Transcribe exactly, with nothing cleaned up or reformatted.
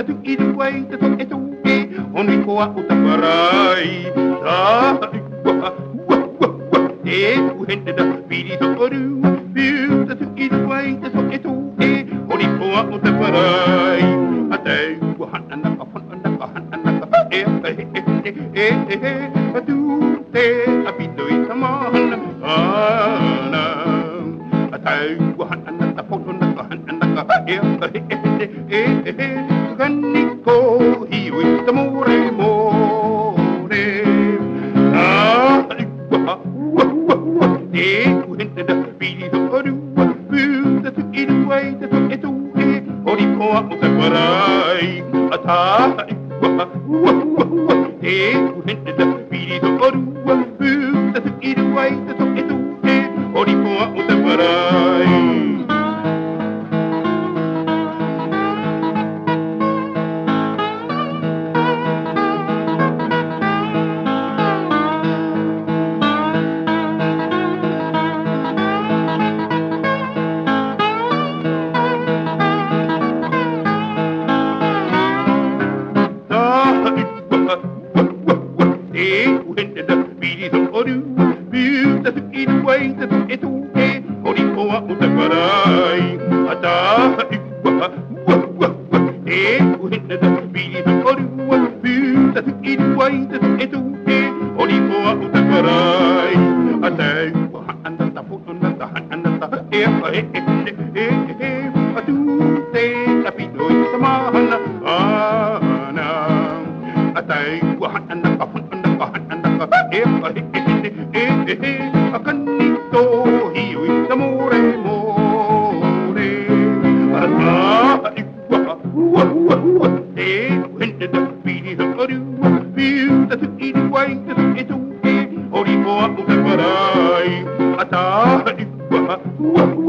tu i tu wai te to e tu e oni ko a uta parai ta wa wa wa wa e u hente da piri to oru piu te tu i tu wai te to e tu e oni ko a uta parai ate wa han ana ka han ana ka han ana ka e e e e e tu te apito i tamana ana ate wa han ana ka han ana ka han ana ka e e e e Ganiko hiwi tamore more ah wa wa wa e wente da pili do oru bu da tu i wai da tu e tu e ori ko a uta parai ata wa wa wa e wente da pili do oru bu da tu i wai da tu e tu e ori ko a uta parai Ata